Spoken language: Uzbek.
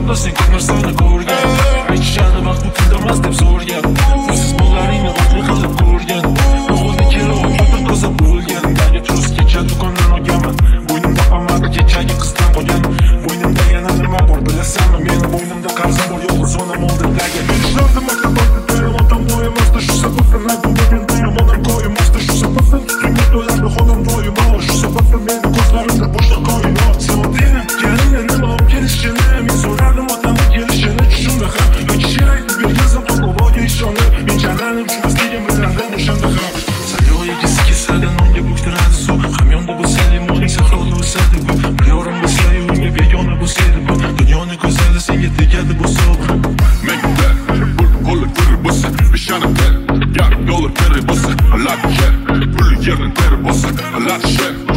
da sen narsani ko'rgan aytishadi vaqt bu tindamas deb so'rgan siz bunlaringni o'tli qilib ko'rgan o'g'ilni kela o'tib qazab bo'lgan dagi turus kecha do'kondan olganman bo'ynimda pamada kechagi qizdan qolgan bo'ynimda yana nima bor bilasanmi meni bo'ynimda qarzim bor yo'q zonam oldidagi ishlardim maktabda otam do'ymasdi shu sababdan aytdim onam ko'ymasdi shu sababdan kimga to'lardi xonam do'yim shu sababdan meni ko'zlarimda bo'shliq qo'yib sevdim kelini nima olib kelishini men so'radim otamni kelishini tushimda ham yoki she'r aytib bergazim qo'rqovoga ishonib men jalanim tushmasligim bilardim o'shanda ham sayo egisi kesadan unga bo'ktiradi suv hamyonda bo'lsa limoning sahroli o'sadi bu bir yorim bo'lsa unga begona bo'lsaydi bu dunyoning go'zali senga tegadi bu so'g'ri Mekda qo'li tiri bo'lsa peshonada yarim dollar teri bo'lsa alati yer pul yerni teri bo'lsa alati sher